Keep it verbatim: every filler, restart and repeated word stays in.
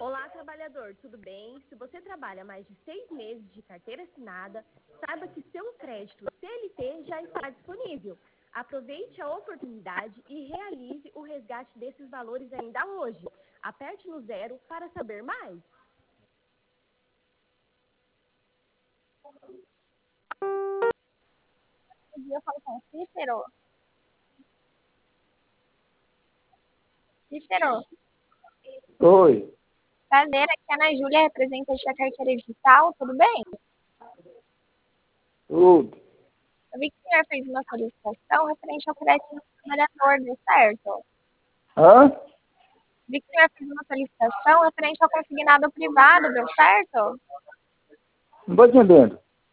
Olá, trabalhador, tudo bem? Se você trabalha mais de seis meses de carteira assinada, saiba que seu crédito C L T já está disponível. Aproveite a oportunidade e realize o resgate desses valores ainda hoje. Aperte no zero para saber mais. Bom dia, eu falo com o Cícero. Cícero, Oi, prazer, aqui é a Ana Júlia, representante da carteira digital, tudo bem? tudo. Eu vi que o senhor fez uma solicitação referente ao crédito do trabalhador, deu certo? Hã? Vi que o senhor fez uma solicitação referente ao consignado privado, deu certo? Não estou entendendo.